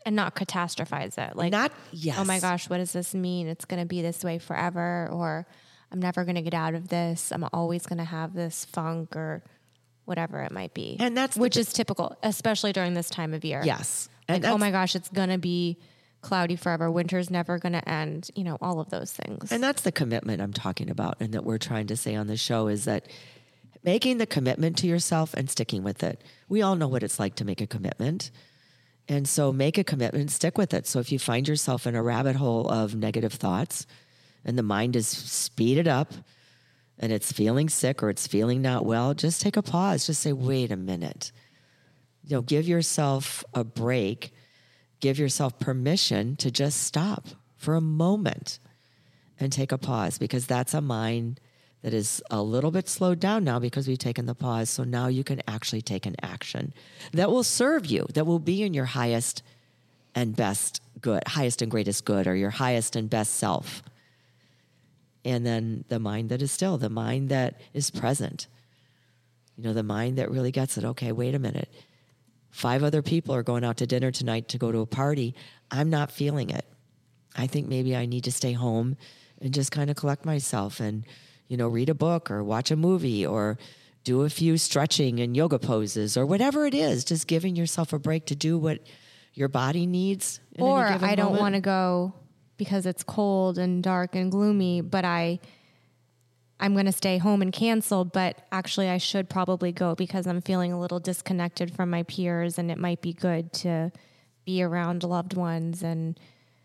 And not catastrophize it. Like, Yes. oh my gosh, what does this mean? It's going to be this way forever, or I'm never going to get out of this. I'm always going to have this funk, or whatever it might be. And which is typical, especially during this time of year. Yes. Like, oh my gosh, it's going to be cloudy forever. Winter's never going to end. All of those things. And that's the commitment I'm talking about, and that we're trying to say on the show is that making the commitment to yourself and sticking with it. We all know what it's like to make a commitment. And so make a commitment, stick with it. So if you find yourself in a rabbit hole of negative thoughts and the mind is speeded up and it's feeling sick or it's feeling not well, just take a pause. Just say, wait a minute. Give yourself a break. Give yourself permission to just stop for a moment and take a pause, because that's a mind that is a little bit slowed down now because we've taken the pause. So now you can actually take an action that will serve you, that will be in your highest and best good, highest and greatest good, or your highest and best self. And then the mind that is still, the mind that is present, the mind that really gets it. Okay, wait a minute. 5 other people are going out to dinner tonight to go to a party. I'm not feeling it. I think maybe I need to stay home and just kind of collect myself and read a book or watch a movie or do a few stretching and yoga poses or whatever it is, just giving yourself a break to do what your body needs. Or I don't want to go because it's cold and dark and gloomy, but I'm going to stay home and cancel, but actually I should probably go because I'm feeling a little disconnected from my peers, and it might be good to be around loved ones and,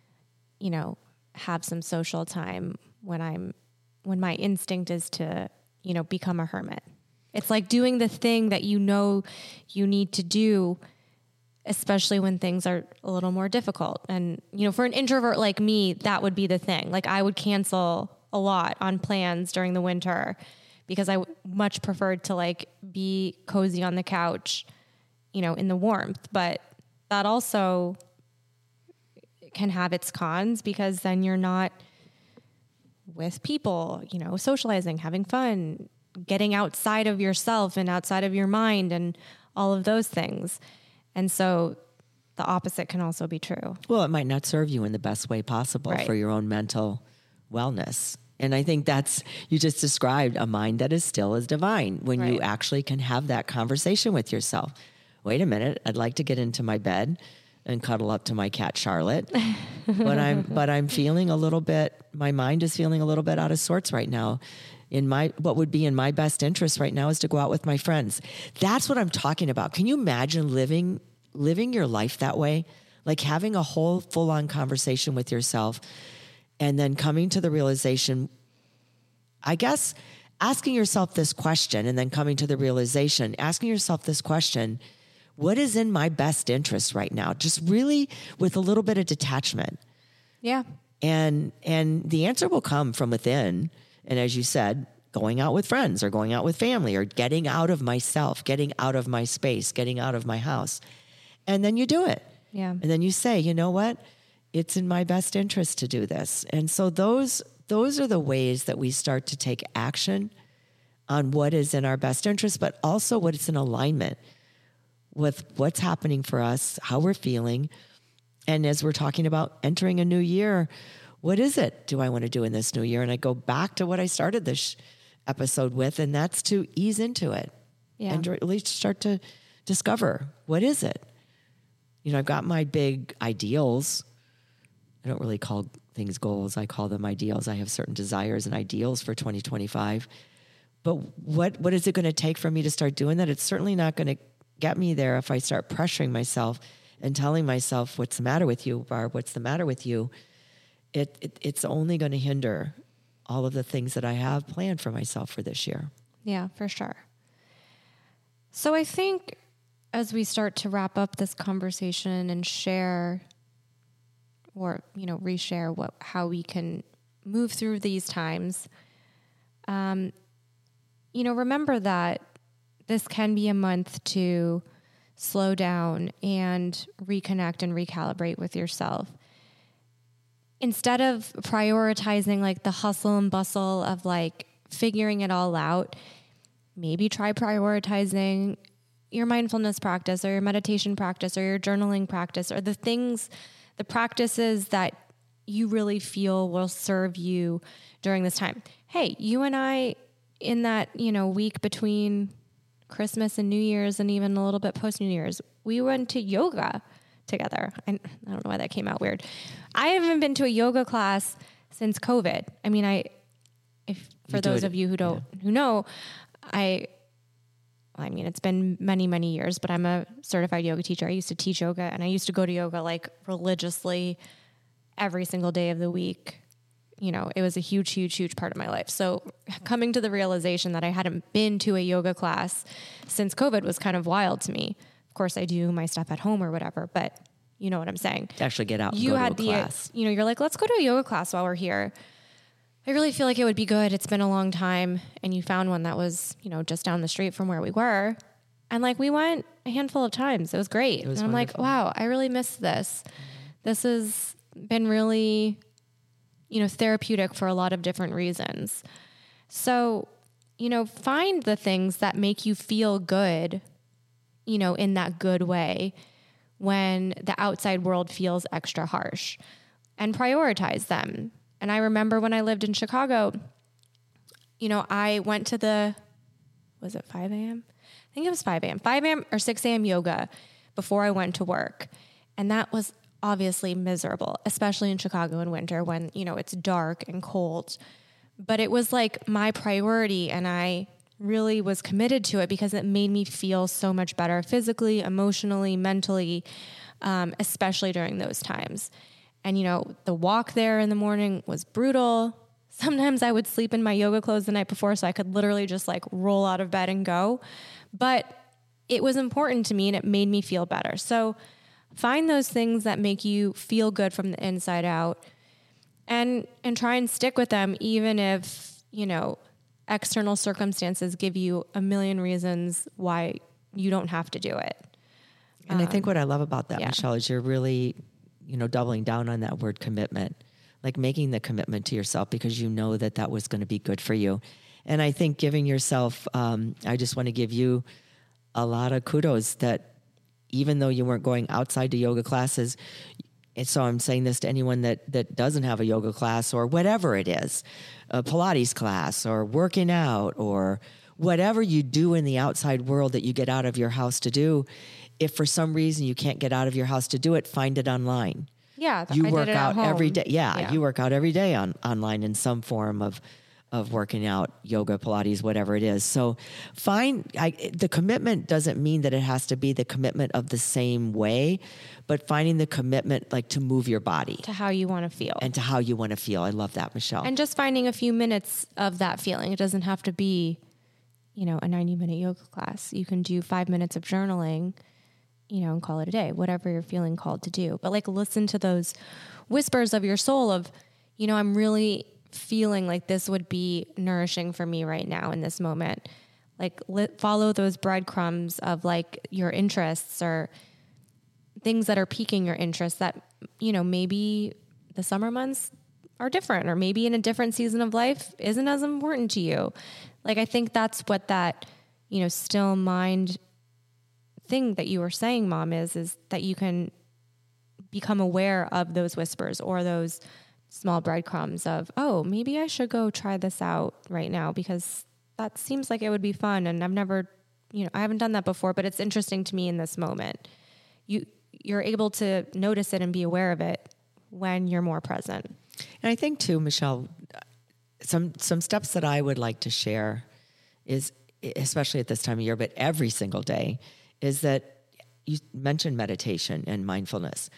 have some social time when my instinct is to, become a hermit. It's like doing the thing that you need to do, especially when things are a little more difficult. And, for an introvert like me, that would be the thing. Like, I would cancel a lot on plans during the winter because I much preferred to be cozy on the couch, in the warmth. But that also can have its cons, because then you're not with people, socializing, having fun, getting outside of yourself and outside of your mind and all of those things. And so the opposite can also be true. Well, it might not serve you in the best way possible for your own mental wellness. And I think you just described a mind that is still as divine when you actually can have that conversation with yourself. Wait a minute, I'd like to get into my bed and cuddle up to my cat Charlotte, but I'm feeling a little bit. My mind is feeling a little bit out of sorts right now. What would be in my best interest right now is to go out with my friends. That's what I'm talking about. Can you imagine living your life that way? Like having a whole full-on conversation with yourself, and then coming to the realization. I guess asking yourself this question, and then coming to the realization, asking yourself this question. What is in my best interest right now? Just really with a little bit of detachment. Yeah. And the answer will come from within. And as you said, going out with friends or going out with family or getting out of myself, getting out of my space, getting out of my house. And then you do it. Yeah. And then you say, you know what? It's in my best interest to do this. And so those are the ways that we start to take action on what is in our best interest, but also what is in alignment with what's happening for us, how we're feeling. And as we're talking about entering a new year, what is it do I want to do in this new year? And I go back to what I started this episode with, and that's to ease into it and really start to discover, what is it? I've got my big ideals. I don't really call things goals. I call them ideals. I have certain desires and ideals for 2025. But what is it going to take for me to start doing that? It's certainly not going to get me there if I start pressuring myself and telling myself, what's the matter with you, Barb? What's the matter with you? It's only going to hinder all of the things that I have planned for myself for this year. Yeah, for sure. So I think as we start to wrap up this conversation and share or, reshare how we can move through these times, remember that this can be a month to slow down and reconnect and recalibrate with yourself. Instead of prioritizing the hustle and bustle of figuring it all out, maybe try prioritizing, your mindfulness practice or your meditation practice or your journaling practice or the practices that you really feel will serve you during this time. Hey, you and I in that, week between Christmas and New Year's and even a little bit post New Year's, we went to yoga together. I don't know why that came out weird. I haven't been to a yoga class since COVID. I mean, for those of you who know, it's been many, many years, but I'm a certified yoga teacher. I used to teach yoga and I used to go to yoga like religiously every single day of the week. It was a huge, huge, huge part of my life. So coming to the realization that I hadn't been to a yoga class since COVID was kind of wild to me. Of course, I do my stuff at home or whatever, but you know what I'm saying. To actually get out and go to a class. You're like, let's go to a yoga class while we're here. I really feel like it would be good. It's been a long time. And you found one that was, just down the street from where we were. And like, we went a handful of times. It was great. And I'm like, wow, I really missed this. This has been really, therapeutic for a lot of different reasons. So, find the things that make you feel good, in that good way when the outside world feels extra harsh, and prioritize them. And I remember when I lived in Chicago, I went to was it 5 a.m.? I think it was 5 a.m. 5 a.m. or 6 a.m. yoga before I went to work. And that was obviously miserable, especially in Chicago in winter when, it's dark and cold. But it was like my priority, and I really was committed to it because it made me feel so much better physically, emotionally, mentally, especially during those times. And, the walk there in the morning was brutal. Sometimes I would sleep in my yoga clothes the night before so I could literally just like roll out of bed and go. But it was important to me and it made me feel better. So find those things that make you feel good from the inside out and try and stick with them, even if, external circumstances give you a million reasons why you don't have to do it. And I think what I love about that, Michelle, is you're really, doubling down on that word commitment, like making the commitment to yourself because you know that was going to be good for you. And I think giving yourself, I just want to give you a lot of kudos that even though you weren't going outside to yoga classes, and so I'm saying this to anyone that doesn't have a yoga class or whatever it is, a Pilates class or working out or whatever you do in the outside world that you get out of your house to do. If for some reason you can't get out of your house to do it, find it online. Yeah, you work out every day. Yeah, you work out every day online in some form of working out, yoga, Pilates, whatever it is. So the commitment doesn't mean that it has to be the commitment of the same way, but finding the commitment like to move your body. To how you want to feel. And to how you want to feel. I love that, Michelle. And just finding a few minutes of that feeling. It doesn't have to be, a 90-minute yoga class. You can do 5 minutes of journaling, and call it a day, whatever you're feeling called to do. But like listen to those whispers of your soul of, I'm really feeling like this would be nourishing for me right now in this moment. Like follow those breadcrumbs of like your interests or things that are piquing your interest that, maybe the summer months are different or maybe in a different season of life isn't as important to you. Like, I think that's what that, still mind thing that you were saying, Mom, is that you can become aware of those whispers or those small breadcrumbs of, oh, maybe I should go try this out right now because that seems like it would be fun. And I've never, I haven't done that before, but it's interesting to me in this moment. You're able to notice it and be aware of it when you're more present. And I think too, Michelle, some steps that I would like to share is, especially at this time of year, but every single day, is that you mentioned meditation and mindfulness.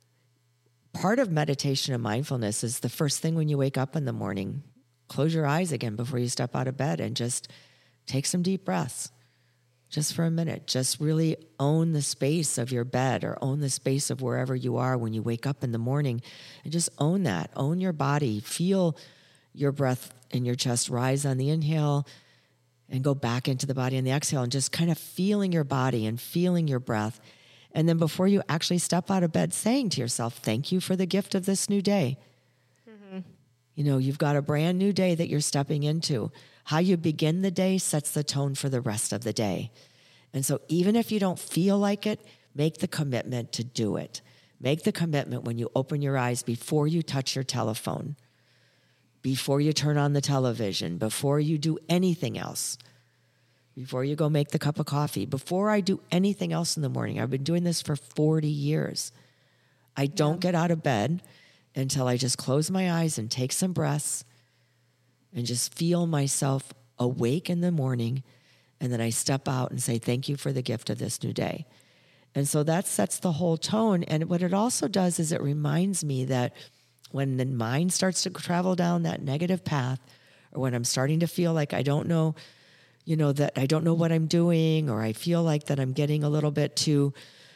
Part of meditation and mindfulness is the first thing when you wake up in the morning, close your eyes again before you step out of bed and just take some deep breaths just for a minute. Just really own the space of your bed or own the space of wherever you are when you wake up in the morning and just own that. Own your body. Feel your breath in your chest rise on the inhale and go back into the body on the exhale and just kind of feeling your body and feeling your breath. And then before you actually step out of bed, saying to yourself, thank you for the gift of this new day. Mm-hmm. You've got a brand new day that you're stepping into. How you begin the day sets the tone for the rest of the day. And so even if you don't feel like it, make the commitment to do it. Make the commitment when you open your eyes before you touch your telephone, before you turn on the television, before you do anything else, before you go make the cup of coffee, before I do anything else in the morning. I've been doing this for 40 years. I don't get out of bed until I just close my eyes and take some breaths and just feel myself awake in the morning. And then I step out and say, thank you for the gift of this new day. And so that sets the whole tone. And what it also does is it reminds me that when the mind starts to travel down that negative path, or when I'm starting to feel like I don't know, that I don't know what I'm doing, or I feel like that I'm getting a little bit too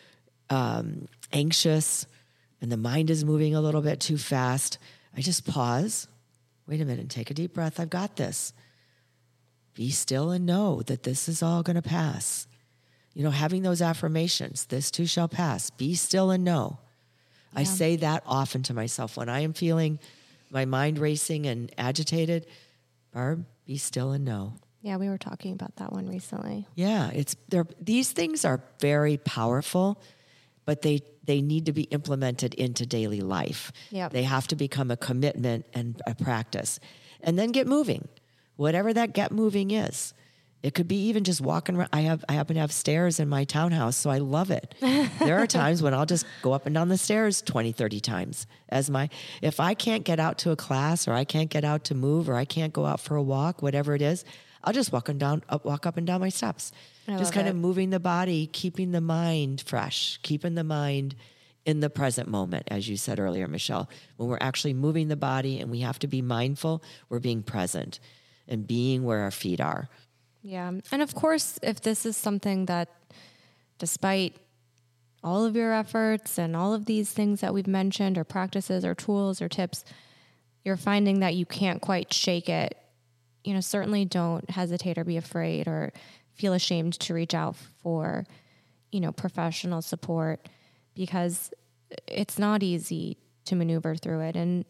anxious and the mind is moving a little bit too fast, I just pause. Wait a minute, take a deep breath. I've got this. Be still and know that this is all going to pass. Having those affirmations, this too shall pass. Be still and know. Yeah. I say that often to myself when I am feeling my mind racing and agitated. Barb, be still and know. Yeah, we were talking about that one recently. Yeah, these things are very powerful, but they need to be implemented into daily life. Yep. They have to become a commitment and a practice. And then get moving. Whatever that get moving is. It could be even just walking around. I happen to have stairs in my townhouse, so I love it. There are times when I'll just go up and down the stairs 20, 30 times. If I can't get out to a class, or I can't get out to move, or I can't go out for a walk, whatever it is, I'll just walk up and down my steps. Just kind of moving the body, keeping the mind fresh, keeping the mind in the present moment, as you said earlier, Michelle. When we're actually moving the body and we have to be mindful, we're being present and being where our feet are. Yeah. And of course, if this is something that, despite all of your efforts and all of these things that we've mentioned, or practices or tools or tips, you're finding that you can't quite shake it, certainly don't hesitate or be afraid or feel ashamed to reach out for, professional support, because it's not easy to maneuver through it. And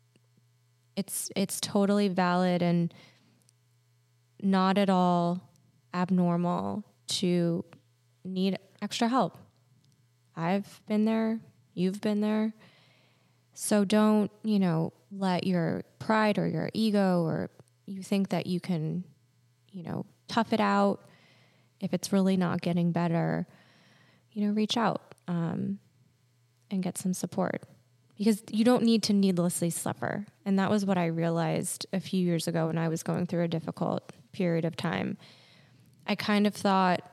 it's totally valid and not at all abnormal to need extra help. I've been there. You've been there. So don't, let your pride or your ego, or you think that you can, tough it out. If it's really not getting better, reach out and get some support, because you don't need to needlessly suffer. And that was what I realized a few years ago when I was going through a difficult period of time. I kind of thought,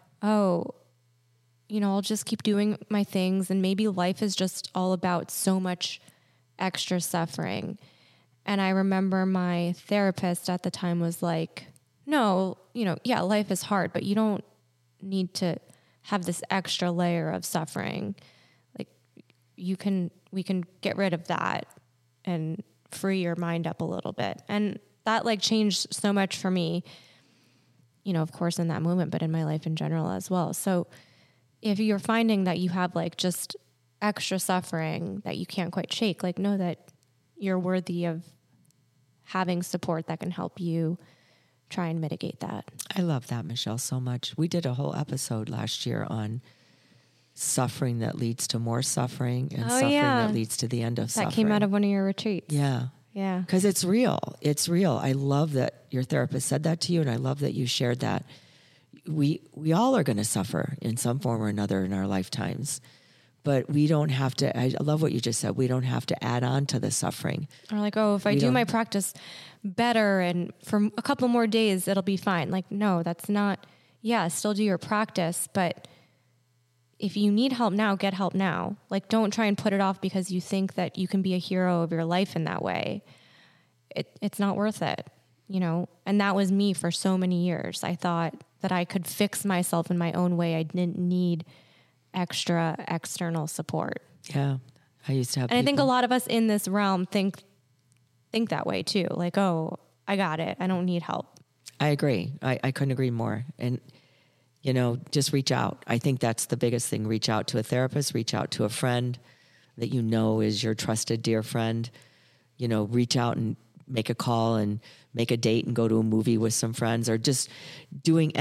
I'll just keep doing my things, and maybe life is just all about so much extra suffering. And I remember my therapist at the time was like, no, life is hard, but you don't need to have this extra layer of suffering. Like we can get rid of that and free your mind up a little bit. And that changed so much for me, of course in that moment, but in my life in general as well. So if you're finding that you have just extra suffering that you can't quite shake, know that you're worthy of having support that can help you try and mitigate that. I love that, Michelle, so much. We did a whole episode last year on suffering that leads to more suffering, and suffering that leads to the end of suffering. That came out of one of your retreats. Yeah. Yeah. Because it's real. It's real. I love that your therapist said that to you, and I love that you shared that. We all are going to suffer in some form or another in our lifetimes. But we don't have to, I love what you just said, we don't have to add on to the suffering. Or if I do my practice better and for a couple more days, it'll be fine. No, that's not, still do your practice. But if you need help now, get help now. Don't try and put it off because you think that you can be a hero of your life in that way. It's not worth it, And that was me for so many years. I thought that I could fix myself in my own way. I didn't need extra external support. Yeah. I used to have and I think a lot of us in this realm think that way too. I got it. I don't need help. I agree. I couldn't agree more. And, just reach out. I think that's the biggest thing. Reach out to a therapist, reach out to a friend that is your trusted, dear friend. Reach out and make a call and make a date and go to a movie with some friends, or just taking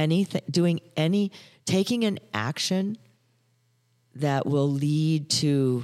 an action that will lead to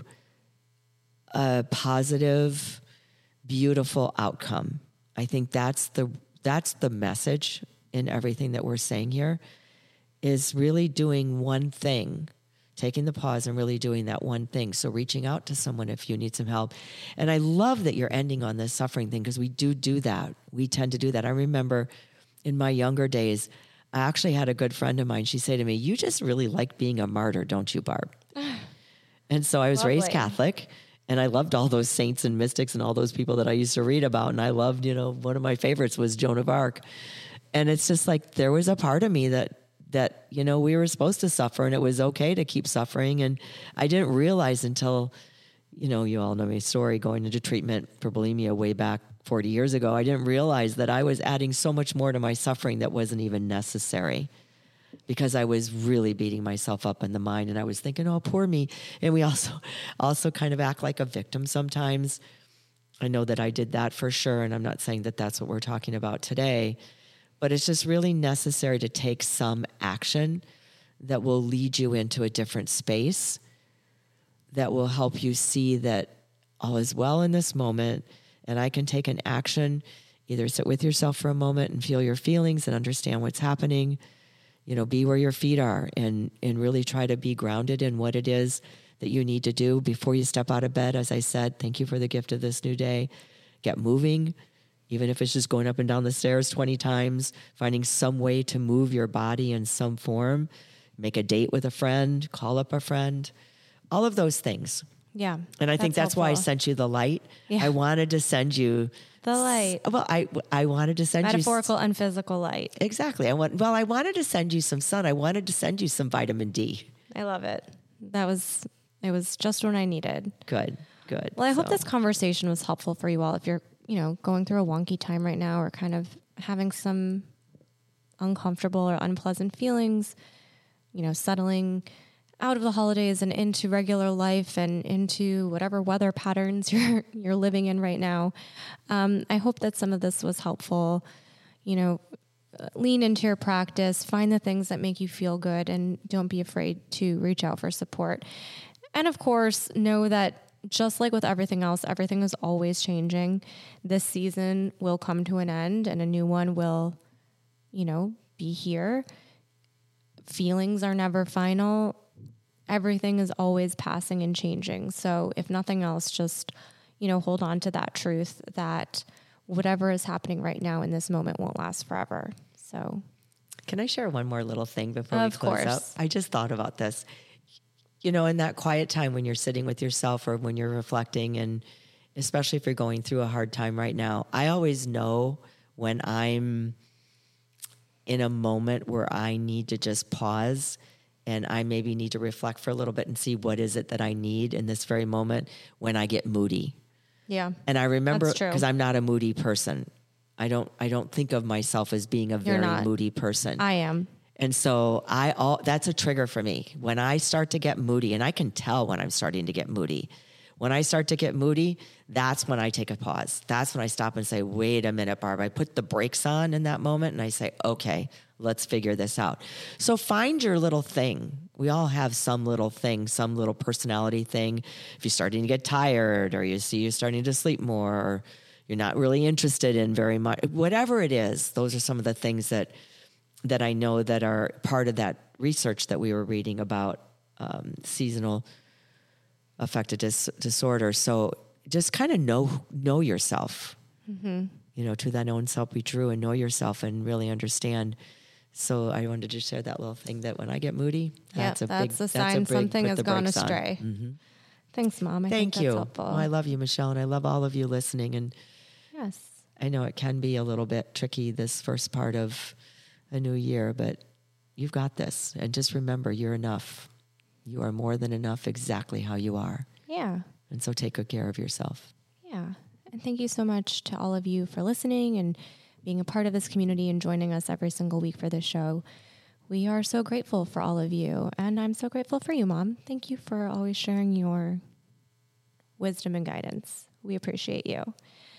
a positive, beautiful outcome. I think that's the message in everything that we're saying here, is really doing one thing, taking the pause and really doing that one thing. So reaching out to someone if you need some help. And I love that you're ending on this suffering thing, because we do that. We tend to do that. I remember in my younger days, I actually had a good friend of mine. She said to me, "You just really like being a martyr, don't you, Barb?" And so I was raised Catholic, and I loved all those saints and mystics and all those people that I used to read about. And I loved, one of my favorites was Joan of Arc. And it's just like, there was a part of me that we were supposed to suffer, and it was okay to keep suffering. And I didn't realize until, you all know my story, going into treatment for bulimia way back 40 years ago, I didn't realize that I was adding so much more to my suffering that wasn't even necessary, because I was really beating myself up in the mind, and I was thinking, oh, poor me. And we also kind of act like a victim sometimes. I know that I did that for sure. And I'm not saying that that's what we're talking about today, but it's just really necessary to take some action that will lead you into a different space, that will help you see that all is well in this moment. And I can take an action, either sit with yourself for a moment and feel your feelings and understand what's happening, be where your feet are, and really try to be grounded in what it is that you need to do before you step out of bed. As I said, thank you for the gift of this new day. Get moving, even if it's just going up and down the stairs 20 times, finding some way to move your body in some form. Make a date with a friend, call up a friend, all of those things. Yeah. And I think that's why I sent you the light. Yeah. I wanted to send you the light. Well, I wanted to send metaphorical and physical light. Exactly. I wanted to send you some sun. I wanted to send you some vitamin D. I love it. It was just what I needed. Good. Well, I hope this conversation was helpful for you all. If you're, going through a wonky time right now, or kind of having some uncomfortable or unpleasant feelings, settling out of the holidays and into regular life and into whatever weather patterns you're living in right now. I hope that some of this was helpful. Lean into your practice, find the things that make you feel good, and don't be afraid to reach out for support. And of course, know that just like with everything else, everything is always changing. This season will come to an end and a new one will, be here. Feelings are never final. Everything is always passing and changing. So if nothing else, just, hold on to that truth that whatever is happening right now in this moment won't last forever. So can I share one more little thing before we close out? I just thought about this. In that quiet time when you're sitting with yourself or when you're reflecting, and especially if you're going through a hard time right now, I always know when I'm in a moment where I need to just pause, and I maybe need to reflect for a little bit and see what is it that I need in this very moment, when I get moody. Yeah. And I remember, because I'm not a moody person. I don't think of myself as being a very moody person. I am. And so that's a trigger for me. When I start to get moody, and I can tell when I'm starting to get moody. When I start to get moody, that's when I take a pause. That's when I stop and say, wait a minute, Barb. I put the brakes on in that moment and I say, okay, let's figure this out. So find your little thing. We all have some little thing, some little personality thing. If you're starting to get tired, or you see you're starting to sleep more, or you're not really interested in very much, whatever it is, those are some of the things that I know that are part of that research that we were reading about seasonal affective disorder. So just kind of know yourself, to thine own self be true, and know yourself and really understand. So I wanted to share that little thing, that when I get moody, that's a sign something has gone astray. Mm-hmm. Thanks, Mom. Thank you. That's helpful. Well, I love you, Michelle, and I love all of you listening. And yes, I know it can be a little bit tricky this first part of a new year, but you've got this. And just remember, you're enough. You are more than enough exactly how you are. Yeah. And so take good care of yourself. Yeah. And thank you so much to all of you for listening and being a part of this community and joining us every single week for this show. We are so grateful for all of you. And I'm so grateful for you, Mom. Thank you for always sharing your wisdom and guidance. We appreciate you.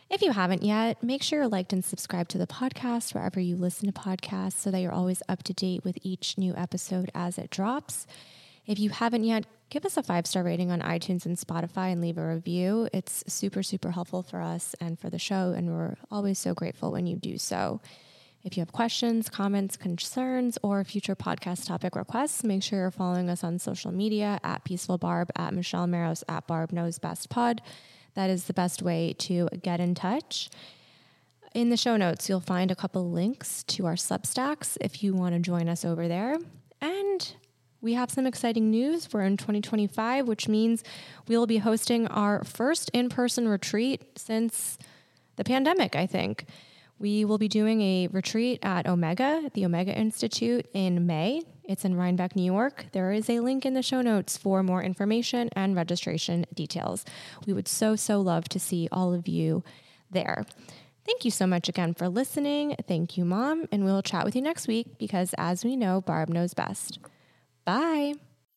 If you haven't yet, make sure you're liked and subscribed to the podcast wherever you listen to podcasts so that you're always up to date with each new episode as it drops. If you haven't yet, give us a 5-star rating on iTunes and Spotify and leave a review. It's super, super helpful for us and for the show, and we're always so grateful when you do so. If you have questions, comments, concerns, or future podcast topic requests, make sure you're following us on social media at Peaceful Barb, at Michelle Maros, at Barb Knows Best Pod. That is the best way to get in touch. In the show notes, you'll find a couple links to our Substacks if you want to join us over there. And we have some exciting news. We're in 2025, which means we will be hosting our first in-person retreat since the pandemic, I think. We will be doing a retreat at Omega, the Omega Institute, in May. It's in Rhinebeck, New York. There is a link in the show notes for more information and registration details. We would so love to see all of you there. Thank you so much again for listening. Thank you, Mom. And we'll chat with you next week because, as we know, Barb knows best. Bye.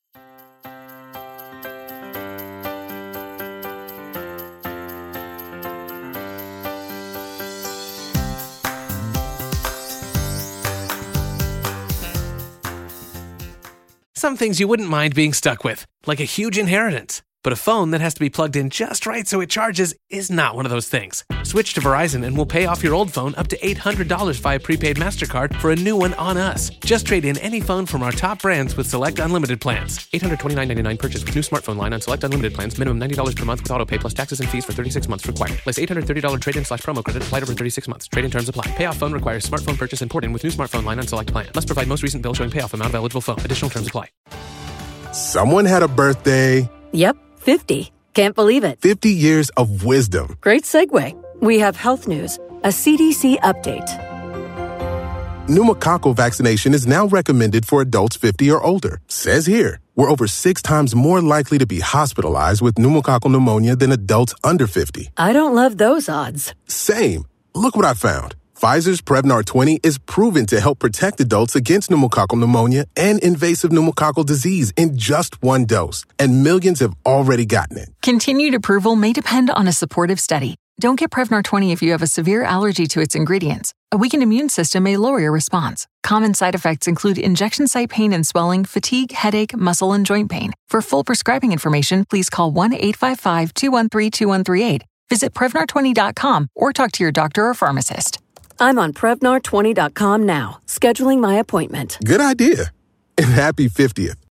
Some things you wouldn't mind being stuck with, like a huge inheritance. But a phone that has to be plugged in just right so it charges is not one of those things. Switch to Verizon and we'll pay off your old phone up to $800 via prepaid MasterCard for a new one on us. Just trade in any phone from our top brands with select unlimited plans. $829.99 purchase with new smartphone line on select unlimited plans. Minimum $90 per month with autopay plus taxes and fees for 36 months required. Less $830 trade-in/promo credit applied over 36 months. Trade-in terms apply. Payoff phone requires smartphone purchase and port-in with new smartphone line on select plan. Must provide most recent bill showing payoff amount of eligible phone. Additional terms apply. Someone had a birthday. Yep, 50. Can't believe it. 50 years of wisdom. Great segue. We have health news, a CDC update. Pneumococcal vaccination is now recommended for adults 50 or older. Says here, we're over 6 times more likely to be hospitalized with pneumococcal pneumonia than adults under 50. I don't love those odds. Same. Look what I found. Pfizer's Prevnar 20 is proven to help protect adults against pneumococcal pneumonia and invasive pneumococcal disease in just 1 dose. And millions have already gotten it. Continued approval may depend on a supportive study. Don't get Prevnar 20 if you have a severe allergy to its ingredients. A weakened immune system may lower your response. Common side effects include injection site pain and swelling, fatigue, headache, muscle, and joint pain. For full prescribing information, please call 1-855-213-2138. Visit Prevnar20.com or talk to your doctor or pharmacist. I'm on Prevnar20.com now, scheduling my appointment. Good idea. And happy 50th.